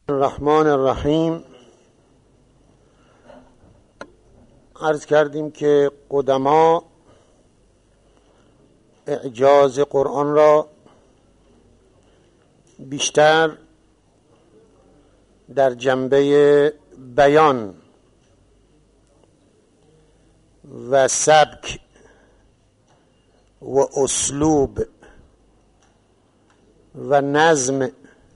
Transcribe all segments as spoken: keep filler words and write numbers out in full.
الرحمن الرحیم. عرض کردیم که قدما اعجاز قرآن را بیشتر در جنبه بیان و سبک و اسلوب و نظم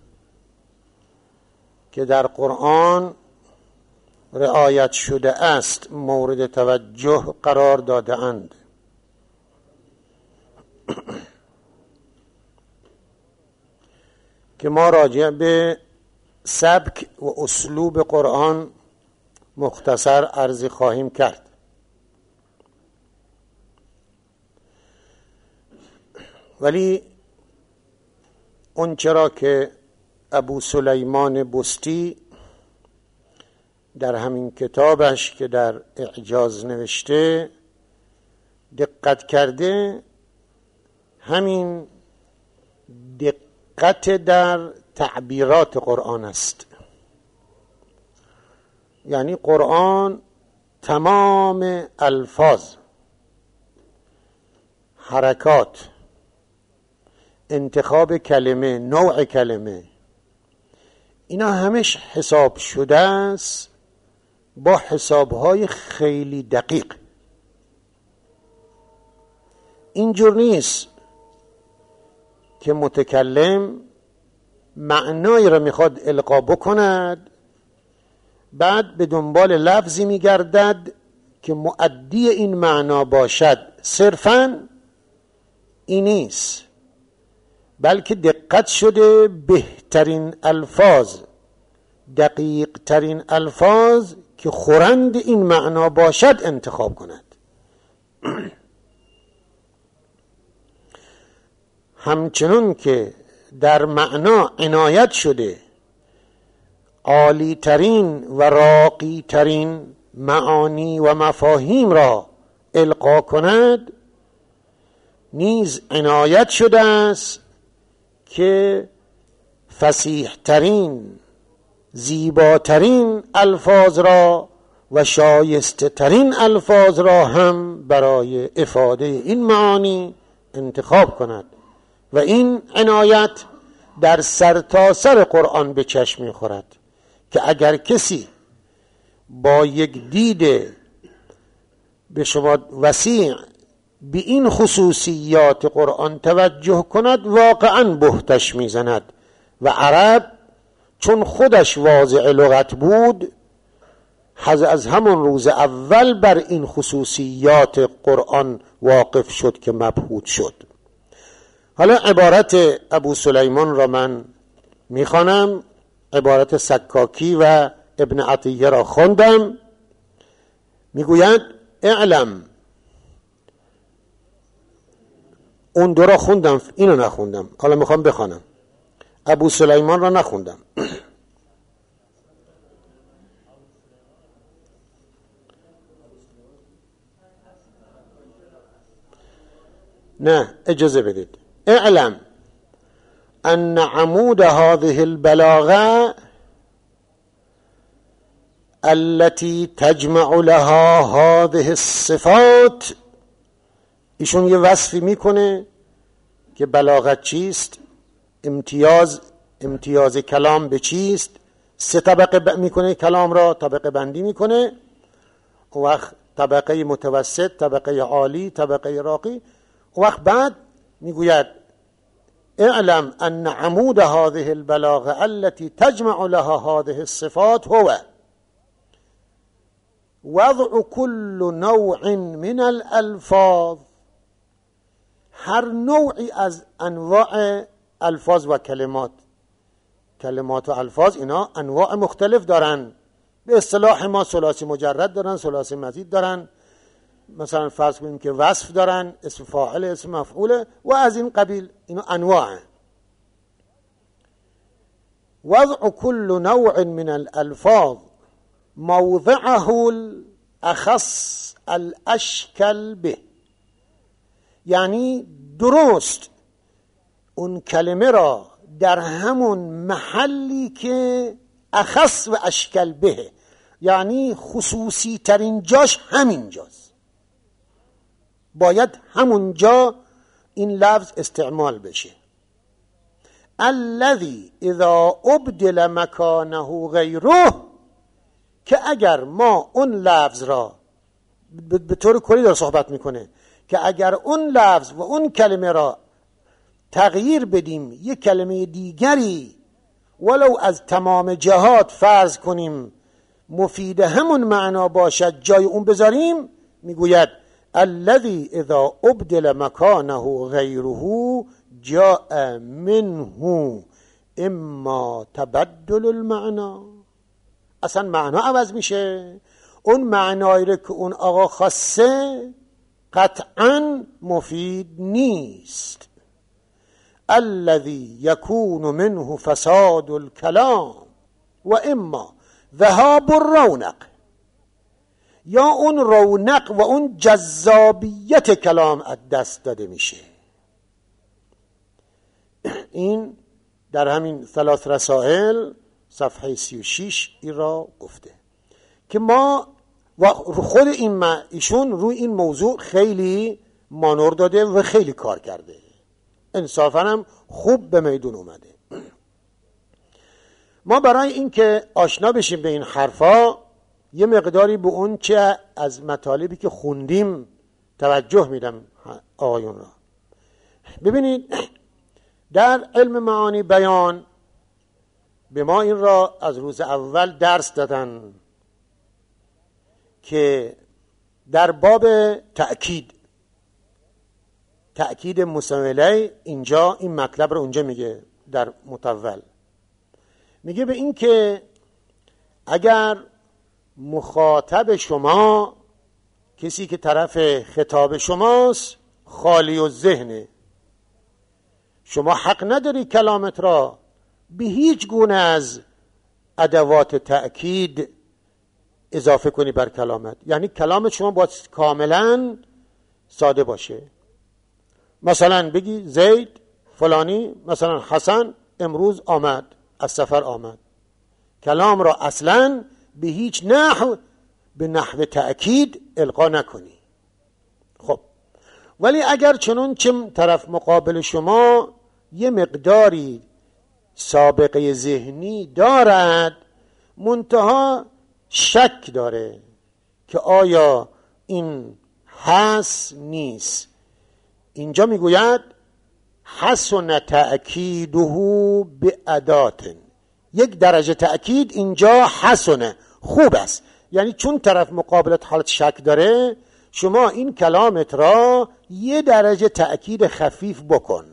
که در قرآن رعایت شده است مورد توجه قرار داده اند. که ما راجع به سبک و اسلوب قرآن مختصر عرضی خواهیم کرد. ولی اون چرا که ابو سلیمان بستی در همین کتابش که در اعجاز نوشته دقت کرده، همین دقت در تعبیرات قرآن است. یعنی قرآن تمام الفاظ، حرکات، انتخاب کلمه، نوع کلمه، اینا همش حساب شده است با حسابهای خیلی دقیق. اینجور نیست که متکلم معنایی را میخواد القا بکند، بعد به دنبال لفظی میگردد که مؤدی این معنا باشد. صرفاً این نیست، بلکه دقت شده بهترین الفاظ، دقیق ترین الفاظ که خورند این معنا باشد انتخاب کند. همچنون که در معنا عنایت شده عالی ترین و راقی ترین معانی و مفاهیم را القا کند، نیز عنایت شده است که فصیح ترین، زیباترین الفاظ را و شایسته ترین الفاظ را هم برای افاده این معانی انتخاب کند. و این عنایت در سرتاسر قرآن به چشم می‌خورد که اگر کسی با یک دید به شما وسیع به این خصوصیات قرآن توجه کند، واقعاً بهتش میزند. و عرب چون خودش واضع لغت بود، از همون روز اول بر این خصوصیات قرآن واقف شد که مبهوت شد. حالا عبارت ابو سلیمان را من میخوانم، عبارت سکاکی و ابن عطیه را خوندم. میگوید اعلم، اون دو را خوندم، اینو نخوندم، حالا میخوام بخوانم. ابو سلیمان را نخوندم. نه، اجازه بدید. اعلم ان عمود هذه البلاغه التي تجمع لها هذه الصفات. ایشون یه وصفی میکنه که بلاغت چیست، امتیاز امتیاز کلام به چیست، سه طبقه ب... میکنه کلام را، طبقه بندی میکنه. وقت طبقه متوسط، طبقه عالی، طبقه راقی. وقت بعد میگوید اعلم ان عمود هذه البلاغه التي تجمع لها هذه الصفات هو وضع كل نوع من الالفاظ. هر نوعی از انواع الفاظ و کلمات، کلمات و الفاظ اینا انواع مختلف دارن. به اصطلاح ما ثلاثی مجرد دارن، ثلاثی مزید دارن، مثلا فرض کنیم که وصف دارن، اسم فاعل، اسم مفعول و از این قبیل. اینا انواع. وضع كل نوع من الالفاظ موضعه الاخص الاشکل به. یعنی درست اون کلمه را در همون محلی که اخص و اشکل به، یعنی خصوصی ترین جاش همین جاست، باید همونجا این لفظ استعمال بشه. الذی اذا ابدل مکانه غیره، که اگر ما اون لفظ را به طور کلی داره صحبت میکنه که اگر اون لفظ و اون کلمه را تغییر بدیم، یک کلمه دیگری ولو از تمام جهات فرض کنیم مفید همون معنا باشد جای اون بذاریم، میگوید الذی اذا ابدل مکانه غیره جاء منه اما تبدل المعنا، اصلا معنا عوض میشه، اون معنایی رو که اون آقا خاصه قطعا مفید نیست. الذی یکون منه فساد الکلام و اما ذهاب الرونق، یا اون رونق و اون جذابیت کلام از دست داده میشه. این در همین ثلاث رسائل صفحه سی و شش این را گفته که ما و خود این ایشون روی این موضوع خیلی مانور داده و خیلی کار کرده، انصافاً هم خوب به میدون اومده. ما برای این که آشنا بشیم به این حرفا یه مقداری به اون چه از مطالبی که خوندیم توجه میدم آقایون را. ببینید در علم معانی بیان به ما این را از روز اول درس دادن که در باب تأکید تأکید مساوله اینجا این مطلب رو اونجا میگه، در مطول میگه به این که اگر مخاطب شما کسی که طرف خطاب شماست خالی و ذهنه، شما حق نداری کلامت را به هیچ گونه از ادوات تأکید اضافه کنی بر کلامت، یعنی کلامت شما باید کاملا ساده باشه. مثلا بگی زید فلانی، مثلا حسن امروز آمد، از سفر آمد، کلام را اصلا به هیچ نحو به نحو تأکید القا نکنی. خب ولی اگر چنون چه طرف مقابل شما یه مقداری سابقه ذهنی دارد، منتها شک داره که آیا این هست نیست، اینجا میگوید حسن تأکیده به ادات، یک درجه تأکید اینجا حسنه، خوب است، یعنی چون طرف مقابلت حالت شک داره شما این کلامت را یه درجه تأکید خفیف بکن.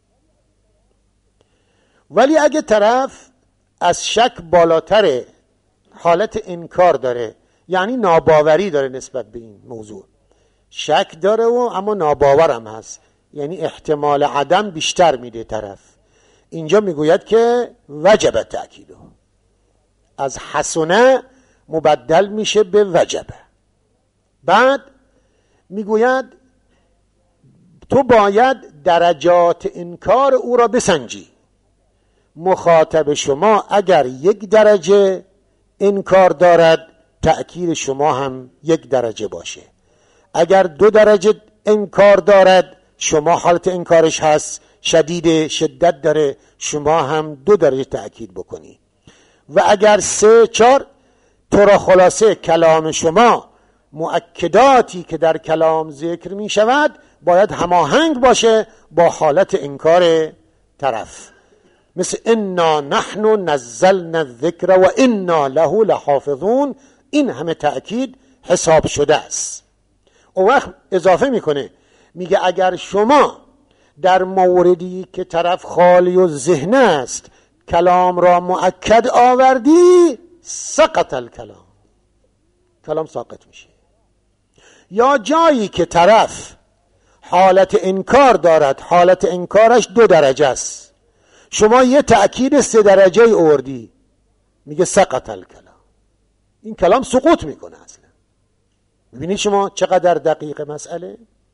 ولی اگه طرف از شک بالاتره، حالت انکار داره، یعنی ناباوری داره نسبت به این موضوع، شک داره و اما ناباورم هست، یعنی احتمال عدم بیشتر میده طرف، اینجا میگوید که وجب تأکیده، از حسنه مبدل میشه به وجبه. بعد میگوید تو باید درجات انکار او را بسنجی، مخاطب شما اگر یک درجه انکار دارد تأکید شما هم یک درجه باشه، اگر دو درجه انکار دارد شما حالت انکارش هست شدید شدت داره، شما هم دو درجه تأکید بکنی، و اگر سه چار، تو را خلاصه کلام شما مؤکداتی که در کلام ذکر می شود باید هماهنگ باشه با حالت انکار طرف، مثل انا نحن نزلنا الذکر و انا له لحافظون، این همه تأکید حساب شده است. اون وقت اضافه میکنه میگه اگر شما در موردی که طرف خالی و ذهن است کلام را مؤکد آوردی سقط الکلام، کلام ساقط میشه. یا جایی که طرف حالت انکار دارد، حالت انکارش دو درجه است، شما یه تأکید سه درجه آوردی، میگه سقط الکلام، این کلام سقوط میکنه اصلا. ببینید شما چقدر دقیق مسئله.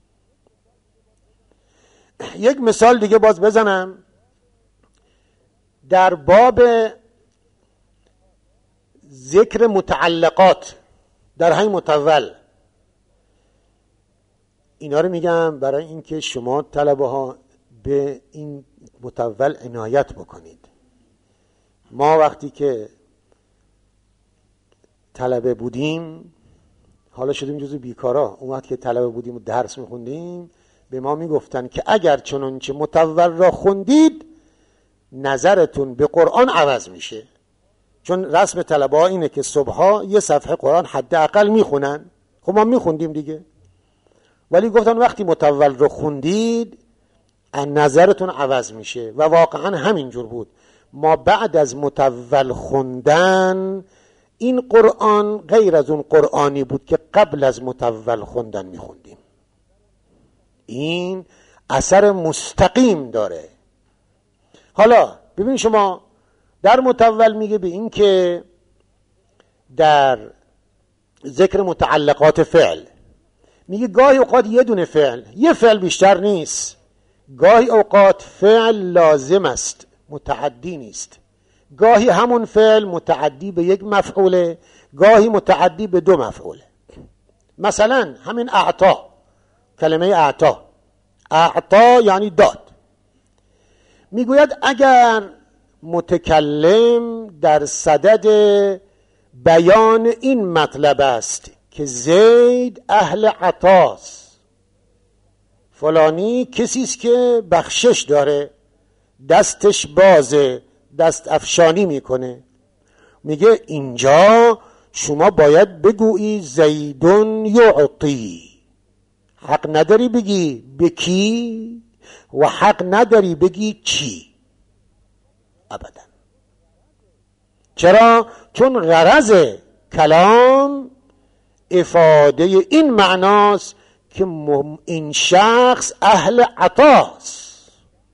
یک مثال دیگه باز بزنم در باب ذکر متعلقات در همین متول، اینا رو میگم برای اینکه شما طلبه ها به این متول عنایت بکنید. ما وقتی که طلبه بودیم، حالا شدیم جزو بیکارا، اون وقت که طلبه بودیم و درس میخوندیم به ما میگفتن که اگر چنانچه متول را خوندید نظرتون به قرآن عوض میشه. چون رسم طلبه ها اینه که صبحها یه صفحه قرآن حداقل میخونن. خب ما میخوندیم دیگه، ولی گفتن وقتی متول رو خوندید نظرتون عوض میشه و واقعا همینجور بود. ما بعد از متول خوندن این قرآن غیر از اون قرآنی بود که قبل از متول خوندن میخوندیم. این اثر مستقیم داره. حالا ببین شما در متول میگه به این که در ذکر متعلقات فعل میگه گاهی اوقات یه دونه فعل، یه فعل بیشتر نیست، گاهی اوقات فعل لازم است متعدی نیست، گاهی همون فعل متعدی به یک مفعوله، گاهی متعدی به دو مفعوله. مثلا همین اعطا، کلمه اعطا، اعطا یعنی داد. میگوید اگر متکلم در صدد بیان این مطلب است که زید اهل عطاست، فلانی کسی است که بخشش داره، دستش بازه، دست افشانی میکنه، میگه اینجا شما باید بگویی زیدون یعطی. حق نداری بگی به کی و حق نداری بگی چی، ابدا. چرا؟ چون غرض کلام افاده این معناست که این شخص اهل عطاست.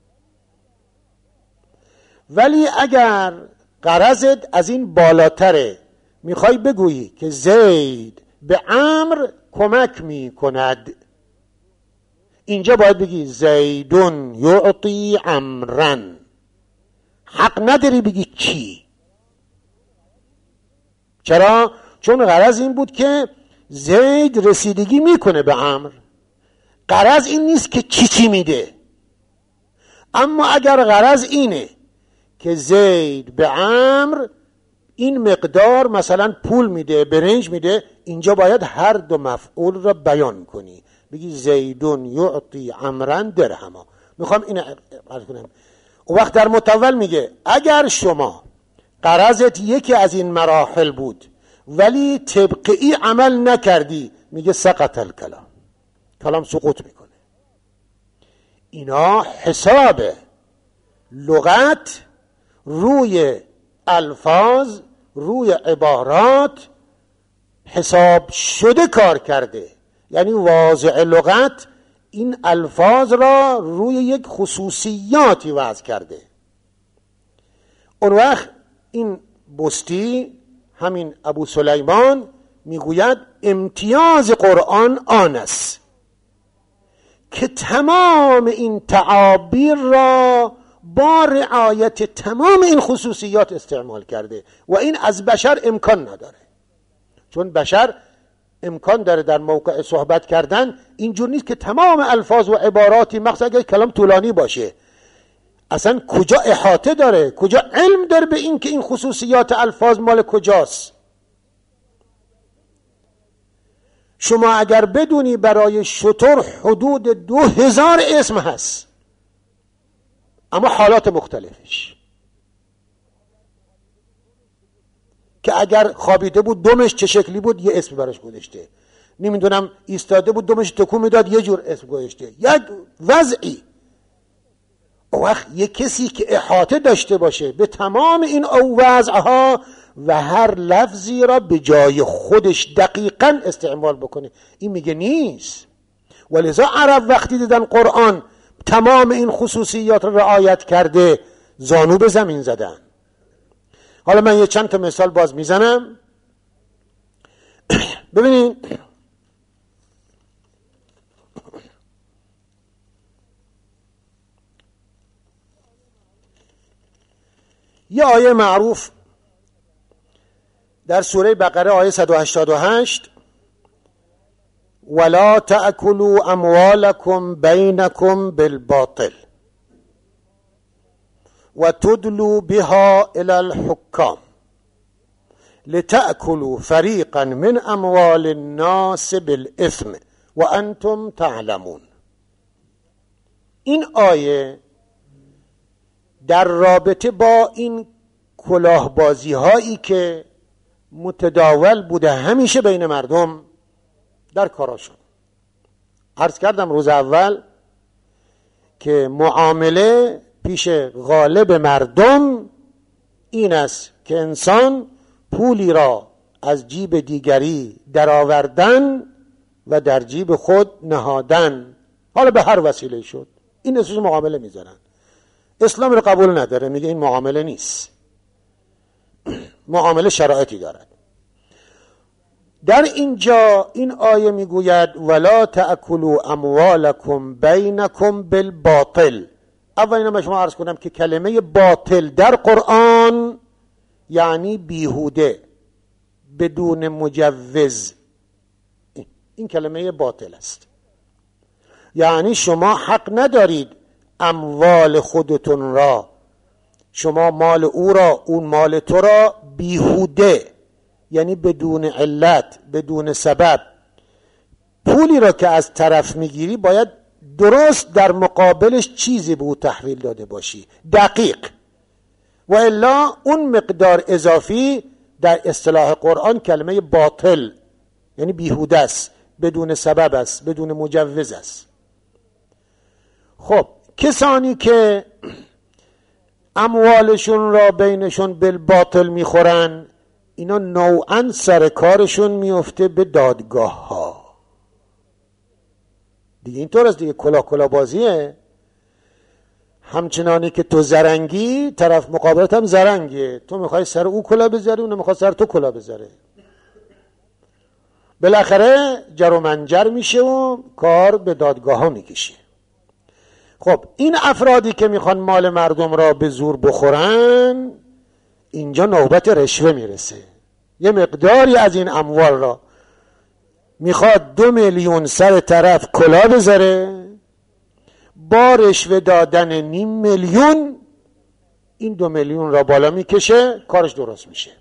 ولی اگر غرضت از این بالاتره، میخوای بگویی که زید به عمرو کمک میکند، اینجا باید بگی زیدون یعطی عمرن. حق نداری بگی چی. چرا؟ چون غرض این بود که زید رسیدگی میکنه به عمرو، غرض این نیست که چی چی میده. اما اگر غرض اینه که زید به عمرو این مقدار مثلا پول میده، برنج میده، اینجا باید هر دو مفعول را بیان کنی، بگی زیدون یعطی عمرن درهما. میخوام این عرض کنم. و وقت در متول میگه اگر شما غرضت یکی از این مراحل بود ولی طبقی عمل نکردی، میگه سقط الکلام، کلام سقوط میکنه. اینا حساب لغت روی الفاظ، روی عبارات حساب شده کار کرده. یعنی واضع لغت این الفاظ را روی یک خصوصیاتی وضع کرده. اون وقت این بستی، همین ابو سلیمان، میگوید امتیاز قرآن آن است که تمام این تعابیر را با رعایت تمام این خصوصیات استعمال کرده و این از بشر امکان نداره. چون بشر امکان داره در موقع صحبت کردن اینجور نیست که تمام الفاظ و عباراتی، مخصوصا اگر کلام طولانی باشه، اصلا کجا احاطه داره، کجا علم داره به این که این خصوصیات الفاظ مال کجاست. شما اگر بدونی برای شتر حدود دو هزار اسم هست، اما حالات مختلفش، که اگر خوابیده بود دمش چه شکلی بود یه اسم براش گذاشته، نمیدونم ایستاده بود دمش تکون میداد یه جور اسم گذاشته، یک وضعی. او وقت یه کسی که احاطه داشته باشه به تمام این وضعها و هر لفظی را به جای خودش دقیقاً استعمال بکنه، این میگه نیست. ولذا عرب وقتی دیدن قرآن تمام این خصوصیات را رعایت کرده، زانو به زمین زدن. حالا من یه چند تا مثال باز میزنم. ببینید یه آیه معروف در سوره بقره آیه صد و هشتاد و هشت ولا تأکلوا اموالکم بینکم بالباطل و تدلوا بها الى الحکام لتأکلوا فریقا من اموال الناس بالاثم و انتم تعلمون. این آیه در رابطه با این کلاهبازی هایی که متداول بوده همیشه بین مردم در کاراشون. عرض کردم روز اول که معامله پیش غالب مردم این است که انسان پولی را از جیب دیگری درآوردن و در جیب خود نهادن، حالا به هر وسیله شد، این اسمش معامله میذارن. اسلام رو قبول نداره، میگه این معامله نیست، معامله شرایطی دارد. در اینجا این آیه میگوید ولا تأکلوا اموالکم بینکم بالباطل. اول اینا به شما عرض کنم که کلمه باطل در قرآن یعنی بیهوده، بدون مجوز. این کلمه باطل است، یعنی شما حق ندارید اموال خودتون را، شما مال او را، اون مال تو را بیهوده، یعنی بدون علت، بدون سبب. پولی را که از طرف میگیری باید درست در مقابلش چیزی به او تحویل داده باشی، دقیق، و الا اون مقدار اضافی در اصطلاح قرآن کلمه باطل یعنی بیهوده است، بدون سبب است، بدون مجوز است. خب کسانی که اموالشون را بینشون بالباطل میخورن، اینا نوعا سر کارشون میفته به دادگاه ها دیگه. اینطور است دیگه، کلا کلا بازیه. همچنانی که تو زرنگی، طرف مقابلت هم زرنگیه، تو میخوای سر او کلا بذاری، اون میخواد سر تو کلا بذاره، بالاخره جر و منجر میشه و کار به دادگاه ها میکشه. خب این افرادی که میخوان مال مردم را به زور بخورن، اینجا نوبت رشوه میرسه. یه مقداری از این اموال را میخواد دو میلیون سر طرف کلا بذاره، با رشوه دادن نیم میلیون این دو میلیون را بالا میکشه، کارش درست میشه.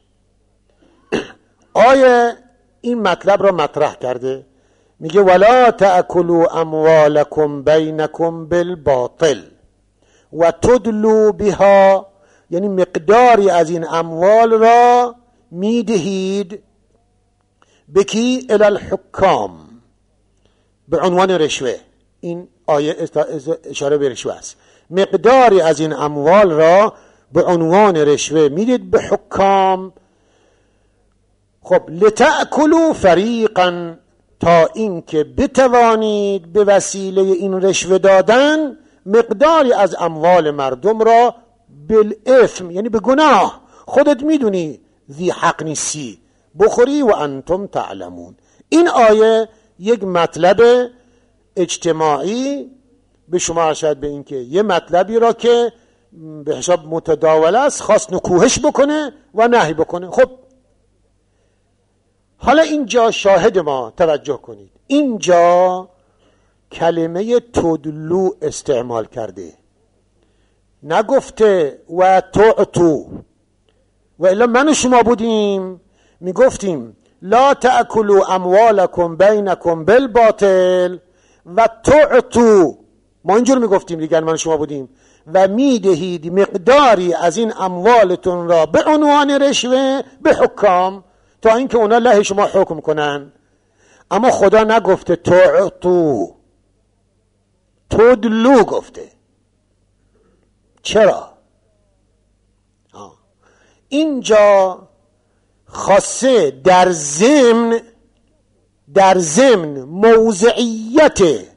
آیه این مطلب را مطرح کرده، میگه ولا تأکلوا اموالکم بینکم بالباطل و تدلوا بها، یعنی مقداری از این اموال را میدهید به کی؟ الی الحکام، به عنوان رشوه. این آیه اشاره به رشوه است. مقداری از این اموال را به عنوان رشوه میدید به حکام. خب لتأکلوا فریقا، تا این که بتوانید به وسیله این رشوه دادن مقداری از اموال مردم را بالاثم، یعنی به گناه، خودت میدونی ذی حق نیستی، بخوری و انتم تعلمون. این آیه یک مطلب اجتماعی به شما ارشاد به این که یه مطلبی را که به حساب متداول است خواست نکوهش بکنه و نهی بکنه. خب حالا اینجا شاهد ما توجه کنید، اینجا کلمه تدلو استعمال کرده، نگفته و تعطو. و الا من و شما بودیم میگفتیم لا تأکلوا اموالکم بینکم بالباطل و تعطو، ما اینجور میگفتیم دیگر، من و شما بودیم، و میدهید مقداری از این اموالتون را به عنوان رشوه به حکام تا اینکه اونا له شما حکم کنن. اما خدا نگفته تعطو، تدلو گفته. چرا؟ آه. اینجا خاصه در ضمن در ضمن موضعیت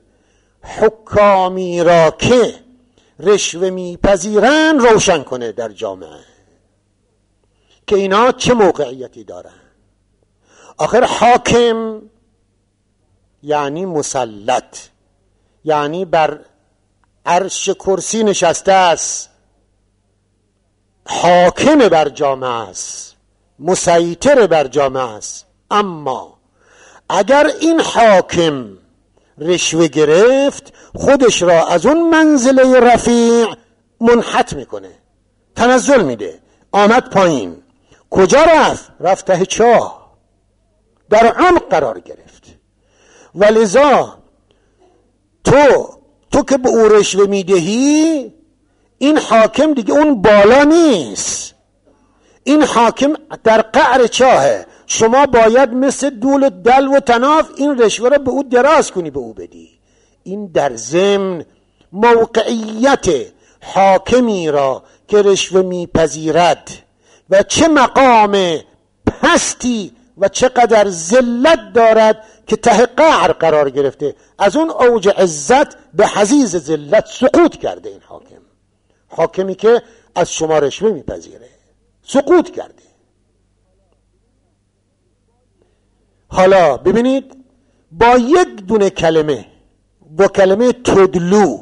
حکامی را که رشوه میپذیرن روشن کنه در جامعه که اینا چه موقعیتی دارن. آخر حاکم یعنی مسلط، یعنی بر عرش کرسی نشسته است، حاکم بر جامعه است، مسیطر بر جامعه است. اما اگر این حاکم رشوه گرفت، خودش را از اون منزله رفیع منحط میکنه، تنزل میده، آمد پایین. کجا رفت؟ رفت ته چاه، در عمق قرار گرفت. ولذا تو تو که به او رشوه میدهی، این حاکم دیگه اون بالا نیست، این حاکم در قعر چاهه. شما باید مثل دول دل و تناف این رشوه را به او دراز کنی، به او بدی. این در ضمن موقعیت حاکمی را که رشوه میپذیرد و چه مقام پستی و چقدر ذلت دارد که ته قعر قرار گرفته، از اون اوج عزت به حضیض ذلت سقوط کرده. این حاکم، حاکمی که از شما رشوه میپذیره، سقوط کرده. حالا ببینید، با یک دونه کلمه، با کلمه تدلو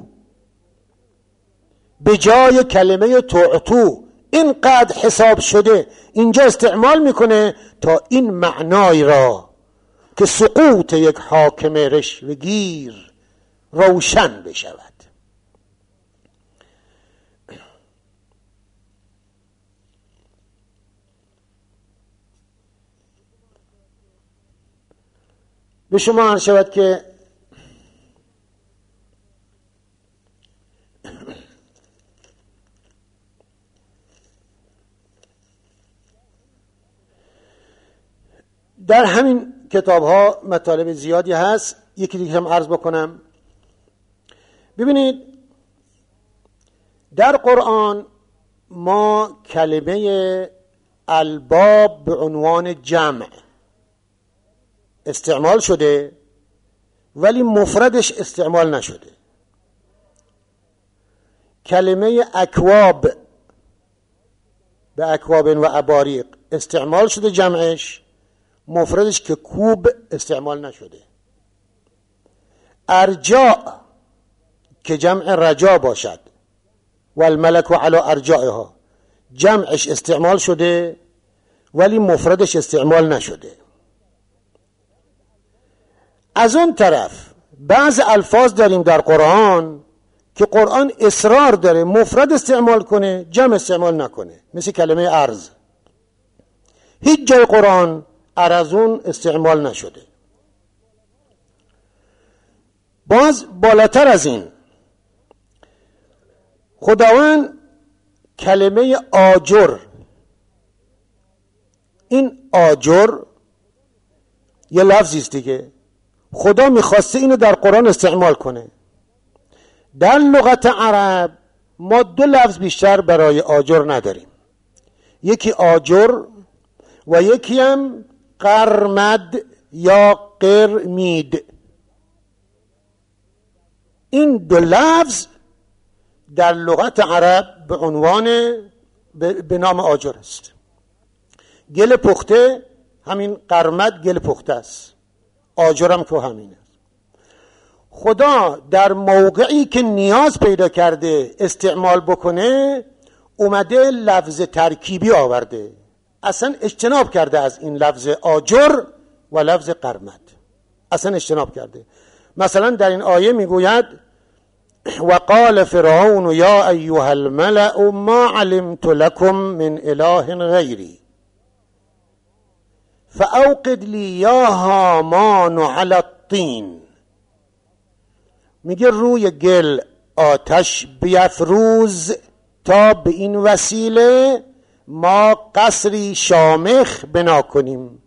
به جای کلمه تعطو، اینقدر حساب شده اینجا استعمال میکنه تا این معنای را که سقوط یک حاکم رشوه‌گیر روشن بشود. به شما عرض شود که در همین کتاب ها مطالب زیادی هست، یکی دیگه هم عرض بکنم. ببینید، در قرآن ما کلمه الباب به عنوان جمع استعمال شده، ولی مفردش استعمال نشده. کلمه اکواب به اکواب و اباریق استعمال شده جمعش، مفردش که کوب استعمال نشده. ارجاء که جمع رجا باشد، والملک علی ارجائها، جمعش استعمال شده ولی مفردش استعمال نشده. از اون طرف بعض الفاظ داریم در قرآن که قرآن اصرار داره مفرد استعمال کنه، جمع استعمال نکنه، مثل کلمه ارز. هیچ جای قرآن ارزون استعمال نشده. باز بالاتر از این، خداوند کلمه آجر، این آجر یه لفظی است دیگه، خدا میخواسته اینو در قرآن استعمال کنه. در لغت عرب ما دو لفظ بیشتر برای آجر نداریم، یکی آجر و یکی هم قرمد یا قرمید. این دو لفظ در لغت عرب به عنوان به نام آجر است. گل پخته همین قرمد گل پخته است، آجرم که همین است. خدا در موقعی که نیاز پیدا کرده استعمال بکنه، اومده لفظ ترکیبی آورده، اصلا اجتناب کرده از این لفظ آجر و لفظ قرمد، اصلا اجتناب کرده. مثلا در این آیه میگوید و قال فرعون یا ایها الملأ ما علمت لكم من اله غیری فاوقد لی یا هامان علی الطین. میگه روی گل آتش بیفروز تا به این وسیله ما قصری شامخ بنا کنیم.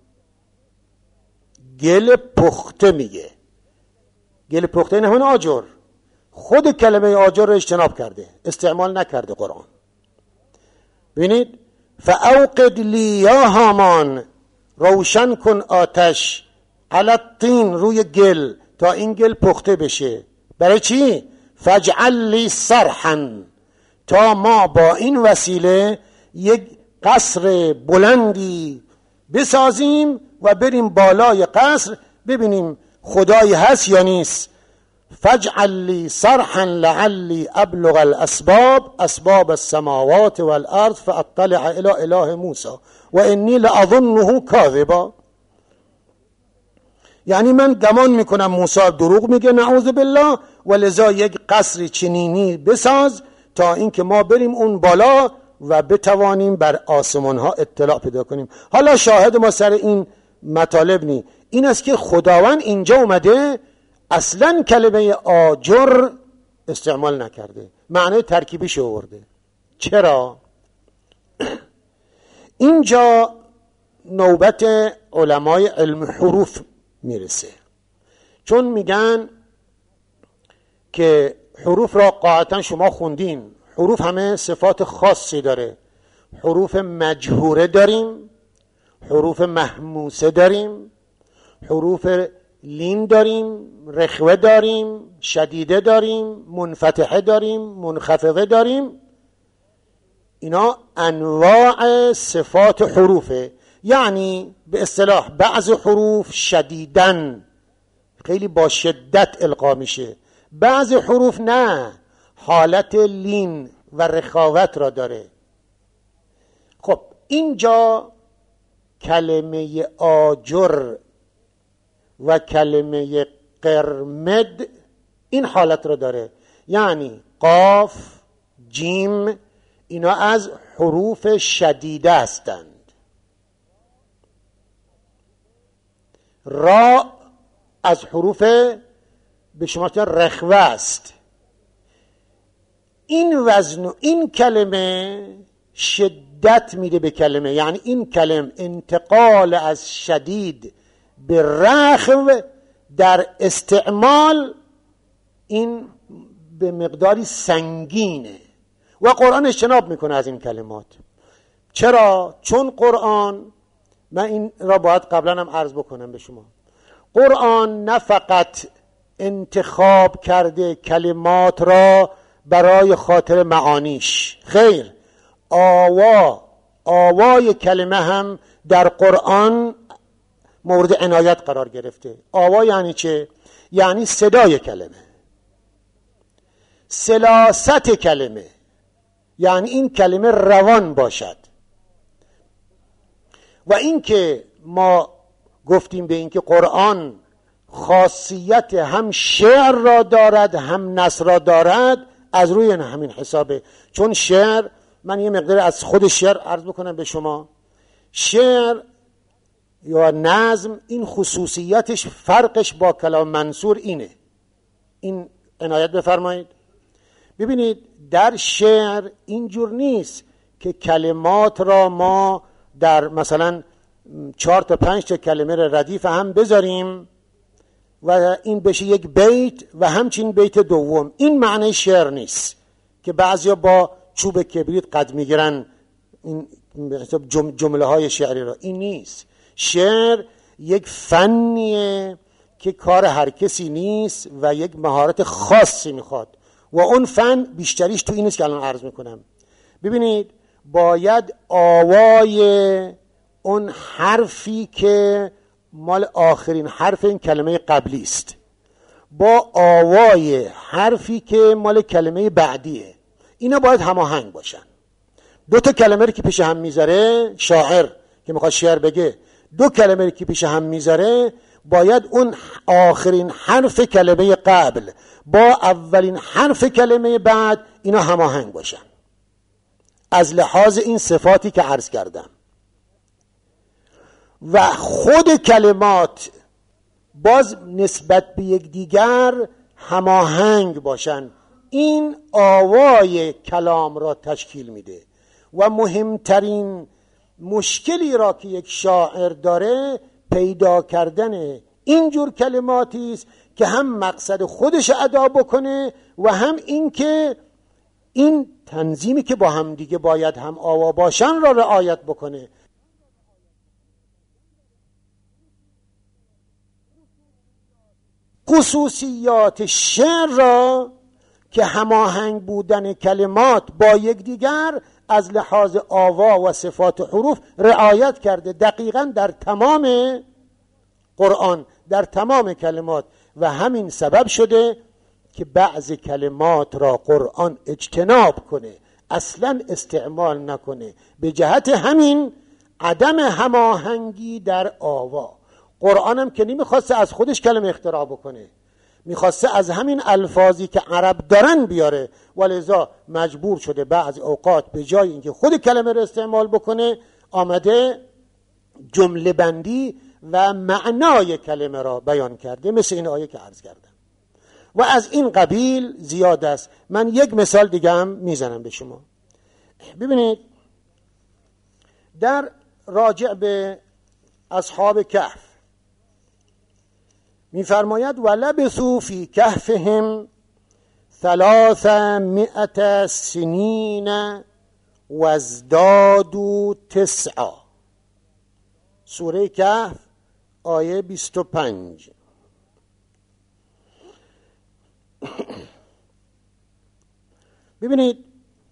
گل پخته میگه، گل پخته نه همون آجر. خود کلمه آجر رو اجتناب کرده، استعمال نکرده قرآن. ببینید، فاوقد لی یا هامان، روشن کن آتش، علی الطین، روی گل، تا این گل پخته بشه. برای چی؟ فاجعل لی صرحا، تا ما با این وسیله یک قصر بلندی بسازیم و بریم بالای قصر ببینیم خدایی هست یا نیست. فاجعل لی صرحا لعلی ابلغ الاسباب اسباب السماوات والارض فاطلع الى اله موسی و انی لاظنه کاذبا. یعنی من گمان میکنم موسی دروغ میگه نعوذ بالله، و لذا یک قصر چنینی بساز تا اینکه ما بریم اون بالا و بتوانیم بر آسمان ها اطلاع پیدا کنیم. حالا شاهد ما سر این مطالب نی این است که خداوند اینجا اومده اصلا کلمه آجر استعمال نکرده، معنی ترکیبیش آورده. چرا؟ اینجا نوبت علمای علم حروف میرسه، چون میگن که حروف را قاعدتا شما خوندین، حروف همه صفات خاصی داره. حروف مجهوره داریم، حروف محموسه داریم، حروف لین داریم، رخوه داریم، شدیده داریم، منفتحه داریم، منخفضه داریم. اینا انواع صفات حروفه. یعنی به اصطلاح بعض حروف شدیدن خیلی با شدت القا میشه، بعض حروف نه، حالت لین و رخاوت را داره. خب اینجا کلمه آجر و کلمه قرمد این حالت را داره، یعنی قاف، جیم اینا از حروف شدیده هستند. را از حروف به شما رخوه است. این وزن و این کلمه شدت میده به کلمه، یعنی این کلمه انتقال از شدید به رخو در استعمال این به مقداری سنگینه و قرآن اجتناب میکنه از این کلمات. چرا؟ چون قرآن، من این را باید قبلا هم عرض بکنم به شما، قرآن نه فقط انتخاب کرده کلمات را برای خاطر معانیش، خیر، آوا آوای کلمه هم در قرآن مورد عنایت قرار گرفته. آوا یعنی چه؟ یعنی صدای کلمه، سلاست کلمه، یعنی این کلمه روان باشد. و این که ما گفتیم به این که قرآن خاصیت هم شعر را دارد هم نثر را دارد از روی همین حسابه. چون شعر، من یه مقدار از خود شعر عرض بکنم به شما، شعر یا نظم این خصوصیتش فرقش با کلام منثور اینه، این عنایت بفرمایید. ببینید در شعر اینجور نیست که کلمات را ما در مثلا چهار تا پنج تا کلمه را ردیف هم بذاریم و این بشه یک بیت و همچین بیت دوم. این معنی شعر نیست که بعضیا با چوب کبریت قد میگیرن این جمله های شعری را. این نیست. شعر یک فنیه که کار هر کسی نیست و یک مهارت خاصی میخواد و اون فن بیشتریش تو این نیست که الان عرض میکنم. ببینید باید آوای اون حرفی که مال آخرین حرف این کلمه قبلی است با آوای حرفی که مال کلمه بعدیه، اینا باید هماهنگ باشن. دو تا کلمه رو که پیش هم میذاره شاعر که میخواد شعر بگه، دو کلمه رو که پیش هم میذاره باید اون آخرین حرف کلمه قبل با اولین حرف کلمه بعد اینا هماهنگ باشن از لحاظ این صفاتی که عرض کردم. و خود کلمات باز نسبت به یک دیگر هماهنگ باشن. این آوای کلام را تشکیل میده و مهمترین مشکلی را که یک شاعر داره پیدا کردن اینجور کلماتی است که هم مقصد خودش ادا بکنه و هم این که این تنظیمی که با هم دیگه باید هم آوا باشن را رعایت بکنه. خصوصیات شعر را که هماهنگ بودن کلمات با یکدیگر از لحاظ آوا و صفات حروف رعایت کرده دقیقاً در تمام قرآن، در تمام کلمات، و همین سبب شده که بعض کلمات را قرآن اجتناب کنه، اصلا استعمال نکنه، به جهت همین عدم هماهنگی در آوا. قرآن هم که نمیخواسته از خودش کلمه اختراع بکنه، میخواسته از همین الفاظی که عرب دارن بیاره، ولذا مجبور شده بعضی اوقات به جای اینکه خود کلمه رو استعمال بکنه آمده جمله بندی و معنای کلمه را بیان کرده، مثل این آیه که عرض کردم و از این قبیل زیاد است. من یک مثال دیگه هم میزنم به شما. ببینید در راجع به اصحاب کهف میفرماید ولبثوا فی کهفهم ثلاثمائة سنین وازدادوا تسعا. سوره کهف آیه بیست و پنج. ببینید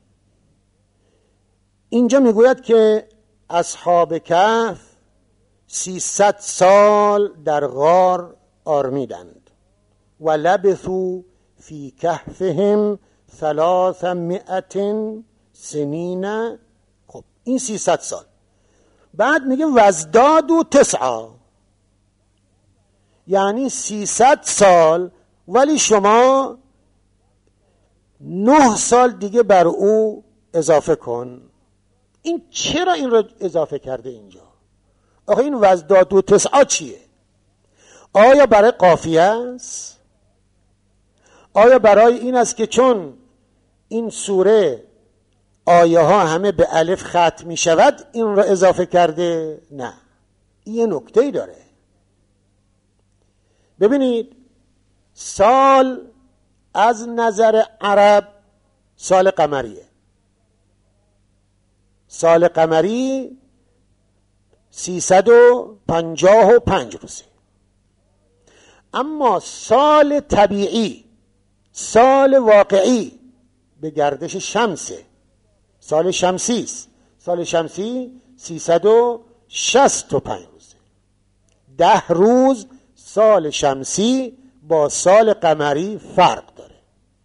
اینجا میگوید که اصحاب کهف سیصد سال در غار آرمیدند. و لبثوا فی کهفهم ثلاثمائة سنین. خب این سیصد سال. بعد میگه وازدادوا تسعا، یعنی سیصد سال ولی شما نه سال دیگه بر او اضافه کن. این چرا این رو اضافه کرده اینجا؟ آخه این وازدادوا تسعا چیه؟ آیا برای قافیه است؟ آیا برای این است که چون این سوره آیه ها همه به الف ختم می شود این رو اضافه کرده؟ نه، این یه نکته‌ای داره. ببینید سال از نظر عرب سال قمریه. سال قمری سیصد و پنجاه و پنج روزه. اما سال طبیعی، سال واقعی به گردش شمسه، سال شمسی است. سال شمسی سیصد و شصت و پنج روزه. ده روز سال شمسی با سال قمری فرق داره،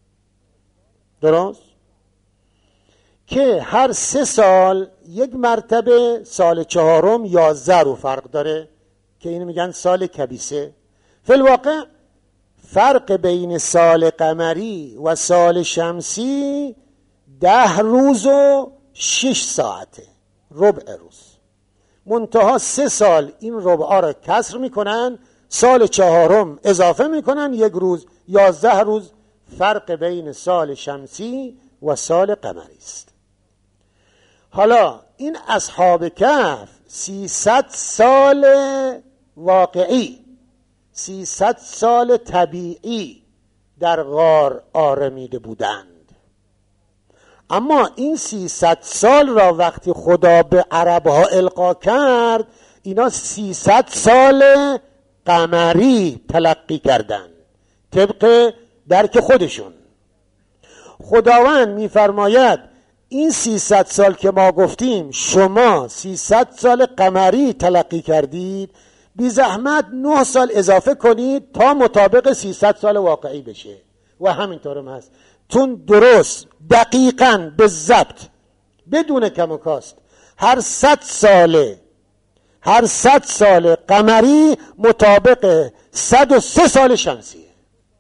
درست؟ که هر سه سال یک مرتبه سال چهارم یازده رو فرق داره که اینو میگن سال کبیسه. فی الواقع فرق بین سال قمری و سال شمسی ده روز و شش ساعته، ربع روز. منتها سه سال این ربعا را کسر میکنن، سال چهارم اضافه میکنن یک روز، یازده روز فرق بین سال شمسی و سال قمری است. حالا این اصحاب کهف سیصد سال واقعی، سیصد سال طبیعی در غار آرمیده بودند. اما این سیصد سال را وقتی خدا به عربها القا کرد، اینا سیصد سال قمری تلقی کردند طبق درک خودشون. خداوند میفرماید این سیصد سال که ما گفتیم شما سیصد سال قمری تلقی کردید، بی زحمت نه سال اضافه کنید تا مطابق سیصد سال واقعی بشه. و همینطور هم هست، تون درست دقیقاً به ضبط بدون کم و کاست هر صد ساله هر صد سال قمری مطابق صد و سه سال شمسیه.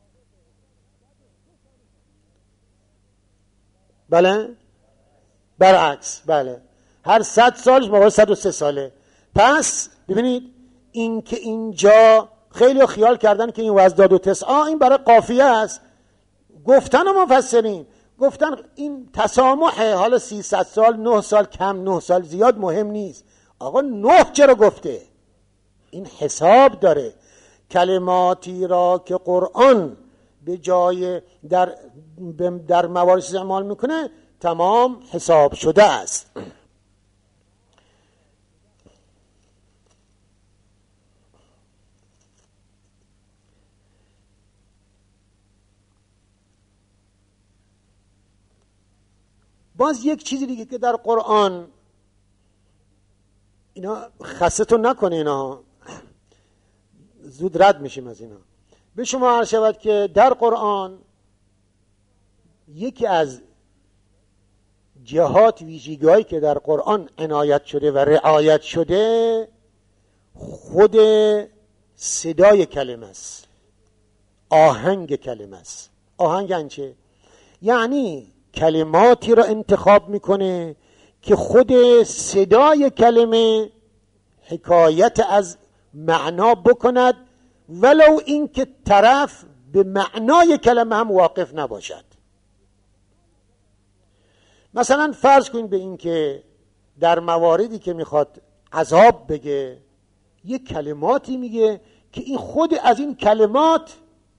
بله؟ برعکس، بله، هر صد سالش مقابل صد و سه ساله. پس ببینید این که اینجا خیلی خیال کردن که این وازدادوا تسعا این برای قافیه است. گفتن مفسرین گفتن این تسامحه، حالا سیصد سال، نه سال کم، نه سال زیاد مهم نیست. آقا نه چرا گفته؟ این حساب داره. کلماتی را که قرآن به جای در در موارد استعمال میکنه تمام حساب شده است. باز یک چیزی دیگه که در قرآن اینا خستتون نکنه، اینا زود رد میشیم از اینا. به شما عرض شود که در قرآن یکی از جهات ویژگی‌هایی که در قرآن عنایت شده و رعایت شده خود صدای کلمه است، آهنگ کلمه است. آهنگ یعنی چه؟ یعنی کلماتی را انتخاب میکنه که خود صدای کلمه حکایت از معنا بکند، ولو این که طرف به معنای کلمه هم واقف نباشد. مثلا فرض کنید به این که در مواردی که میخواد عذاب بگه یک کلماتی میگه که این خود از این کلمات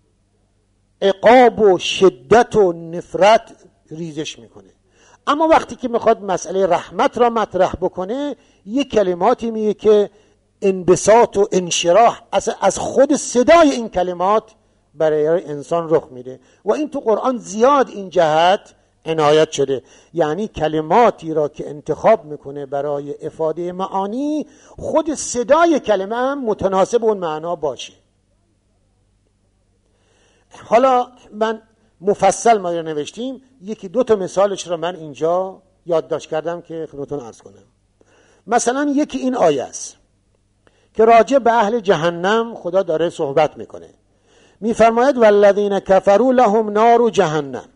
عقاب و شدت و نفرت ریزش میکنه. اما وقتی که میخواد مسئله رحمت را مطرح بکنه یک کلماتی میگه که انبساط و انشراح از خود صدای این کلمات برای انسان رخ میده و این تو قرآن زیاد این جهت عنایت شده. یعنی کلماتی را که انتخاب میکنه برای افاده معانی خود صدای کلمه هم متناسب اون معنا باشه. حالا من مفصل ما رو نوشتیم، یکی دو تا مثالش را من اینجا یادداشت کردم که خدمتتون عرض کنم. مثلا یکی این آیه است که راجع به اهل جهنم خدا داره صحبت میکنه، میفرماید والذین کفروا لهم نار جهنم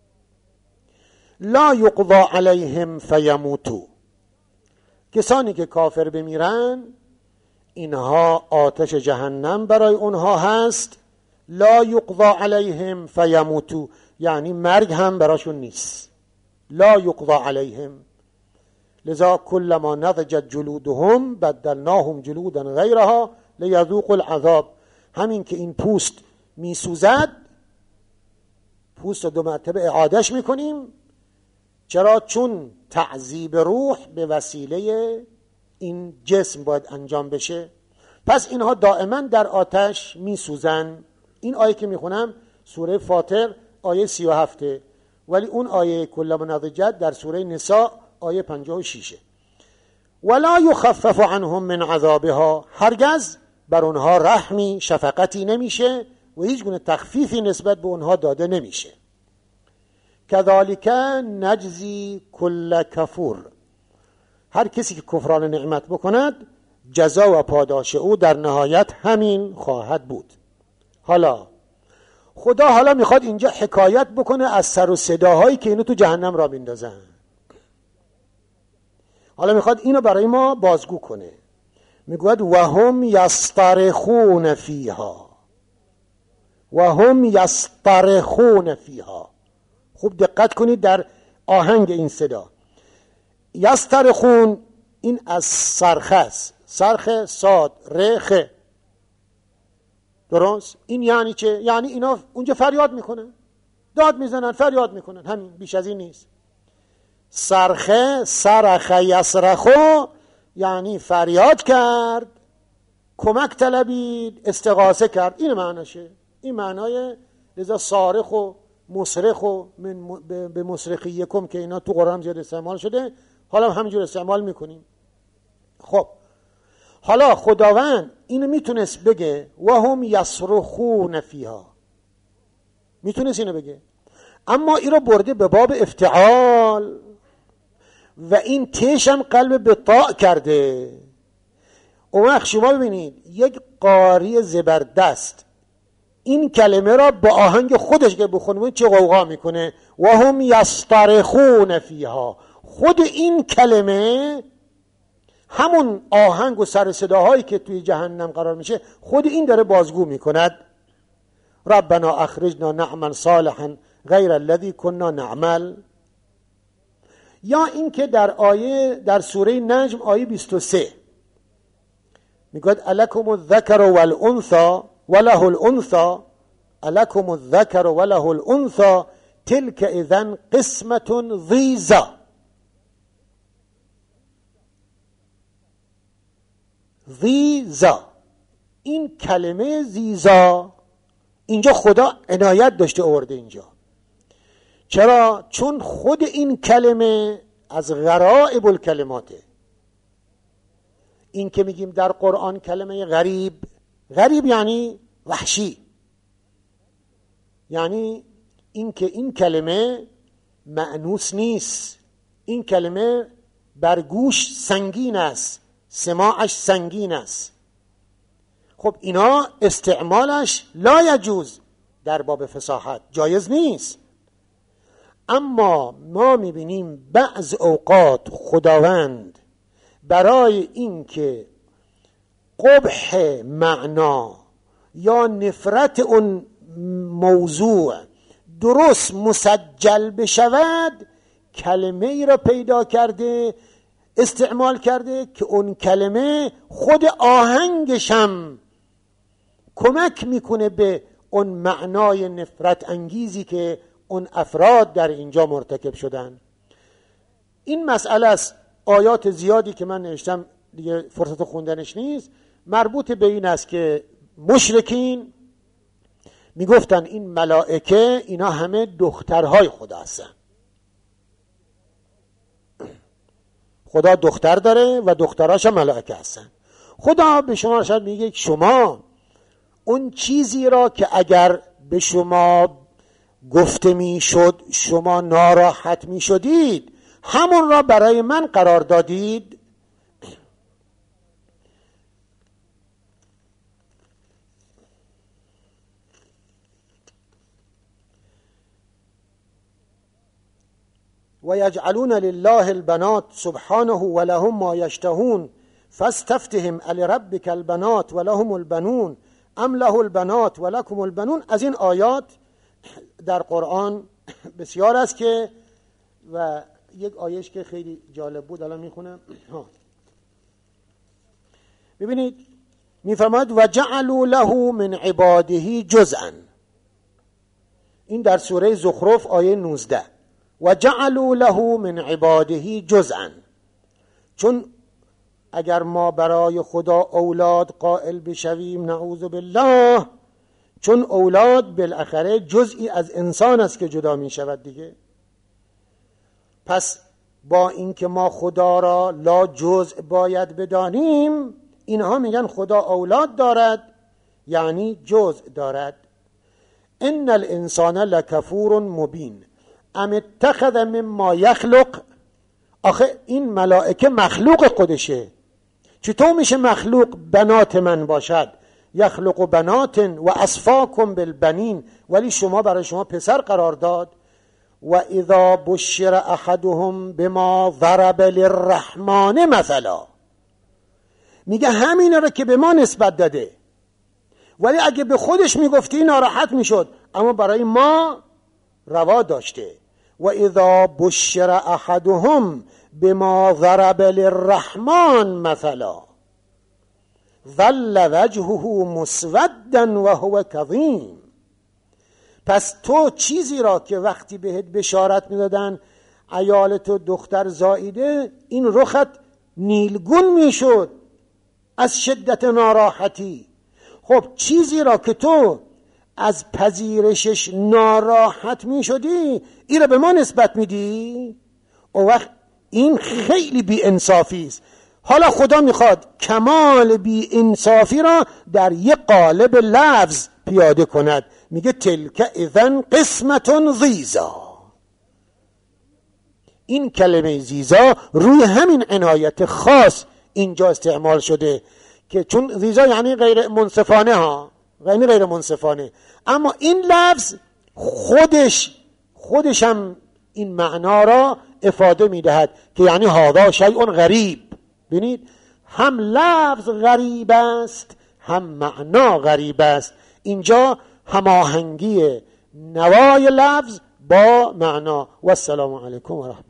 لا یقضى علیهم فیموتوا. کسانی که کافر بمیرن اینها آتش جهنم برای اونها هست، لا یقضى علیهم فیموتوا یعنی مرگ هم براشون نیست. لا یقضى علیهم لذا كلما نضجت جلودهم بدلناهم جلودا غیرها لیذوقوا العذاب. همین که این پوست میسوزد پوست رو دو مرتبه اعادهش میکنیم. چرا؟ چون تعذیب روح به وسیله این جسم باید انجام بشه. پس اینها دائما در آتش میسوزن. این آیه که میخونم سوره فاطر آیه سی و هفته، ولی اون آیه کلما نضجت در سوره نساء آیه پنجاه و شش. ولا یخفف عنهم من عذابها، هرگز بر اونها رحمی شفقتی نمیشه و هیچ گونه تخفیفی نسبت به اونها داده نمیشه. کذالک نجزی کل کفور، هر کسی که کفران نعمت بکند جزا و پاداش او در نهایت همین خواهد بود. حالا خدا حالا میخواد اینجا حکایت بکنه از سر و صداهایی که اینو تو جهنم را میندازن. حالا میخواد اینو برای ما بازگو کنه. میگوید و هم یصطرخون فیها، و هم یصطرخون فیها. خوب دقت کنید در آهنگ این صدا. یصطرخون این از صرخه است، صرخ صاد رخ. درست؟ این یعنی چه؟ یعنی اینا اونجا فریاد میکنن، داد میزنن، فریاد میکنن، همین، بیش از این نیست. صرخه صرخ یصرخو یعنی فریاد کرد، کمک طلبید، استغاثه کرد. این معناشه. این معنای لذا صارخ و مصرخ و من به مصرخیکم که اینا تو قرآن زیاد استعمال شده، حالا همینجور استعمال میکنیم. خب حالا خداوند اینو میتونست بگه و هم یصرخون فیها، میتونست اینو بگه، اما این رو برده به باب افتعال و این تشم قلب به طاع کرده. اون وقت شما ببینید یک قاری زبردست این کلمه را با آهنگ خودش که بخونه چه غوغا میکنه، و هم یصطرخون فیها. خود این کلمه همون آهنگ و سر صداهایی که توی جهنم قرار میشه خود این داره بازگو میکند. ربنا اخرجنا نعمل صالحا غیر الذی كنا نعمل. یا این که در آیه در سوره نجم آیه بیست و سه میگوید الکم الذکر والانثى وله الانثى، الکم الذکر وله الانثى تلک اذن قسمت ضیزى. ضیزى، این کلمه ضیزى اینجا خدا عنایت داشته آورده اینجا. چرا؟ چون خود این کلمه از غرائب الکلماته. این که میگیم در قرآن کلمه غریب، غریب یعنی وحشی، یعنی این که این کلمه مأنوس نیست، این کلمه بر گوش سنگین است، سماعش سنگین است. خب اینا استعمالش لا یجوز، در باب فصاحت جایز نیست. اما ما میبینیم بعض اوقات خداوند برای اینکه قبح معنا یا نفرت اون موضوع درست مسجل بشود، کلمه ای را پیدا کرده، استعمال کرده که اون کلمه خود آهنگش هم کمک میکنه به اون معنای نفرت انگیزی که اون افراد در اینجا مرتکب شدن. این مسئله است. آیات زیادی که من نوشتم دیگه فرصت خوندنش نیست، مربوط به این است که مشرکین میگفتن این ملائکه اینا همه دخترهای خدا هستن. خدا دختر داره و دختراش هم ملائکه هستن. خدا به شما شاید میگه شما اون چیزی را که اگر به شما گفته میشد شما ناراحت میشدید، همون را برای من قرار دادید. و یجعلون لله البنات سبحانه و لهم ما یشتهون فاستفتهم لربک البنات و لهم البنون ام له البنات و لکم البنون. از این آیات در قرآن بسیار است که، و یک آیش که خیلی جالب بود الان میخونم. ببینید میفرماید و جعلوا له من عباده جزءا. این در سوره زخرف آیه نوزده. و جعلوا له من عباده جزءا. چون اگر ما برای خدا اولاد قائل بشویم نعوذ بالله، چون اولاد بالاخره جزئی از انسان است که جدا می شود دیگه. پس با اینکه ما خدا را لا جزء باید بدانیم، اینها میگن خدا اولاد دارد یعنی جزء دارد. ان الانسان لکفور مبین ام اتخذ مما یخلق. آخه این ملائکه مخلوق خودشه، چطور میشه مخلوق بنات من باشد؟ یخلق بنات و اصفاکم بالبنین، ولی شما برای شما پسر قرار داد. و اذا بشر احدهم بما ضرب للرحمن مثلا. میگه همین رو که به ما نسبت داده، ولی اگه به خودش میگفتی ناراحت میشد، اما برای ما روا داشته. و اذا بشر احدهم بما ضرب للرحمن مثلا ظل وجهه مسودا و هو کظیم. پس تو چیزی را که وقتی بهت بشارت میدادن عیال تو دختر زاییده، این رخت نیلگون میشد از شدت ناراحتی. خب چیزی را که تو از پذیرشش ناراحت میشدی، این را به ما نسبت میدی. او وقت این خیلی بی انصافی است. حالا خدا میخواد کمال بی انصافی را در یک قالب لفظ پیاده کند. میگه تلک اذن قسمت ضیزا. این کلمه زیزا روی همین عنایت خاص اینجا استعمال شده، که چون زیزا یعنی غیر منصفانه ها، یعنی غیر منصفانه، اما این لفظ خودش خودش هم این معنا را افاده میدهد که یعنی هذا شیء غریب. ببینید هم لفظ غریب است هم معنا غریب است. اینجا هماهنگی نوای لفظ با معنا. و السلام علیکم و رحمت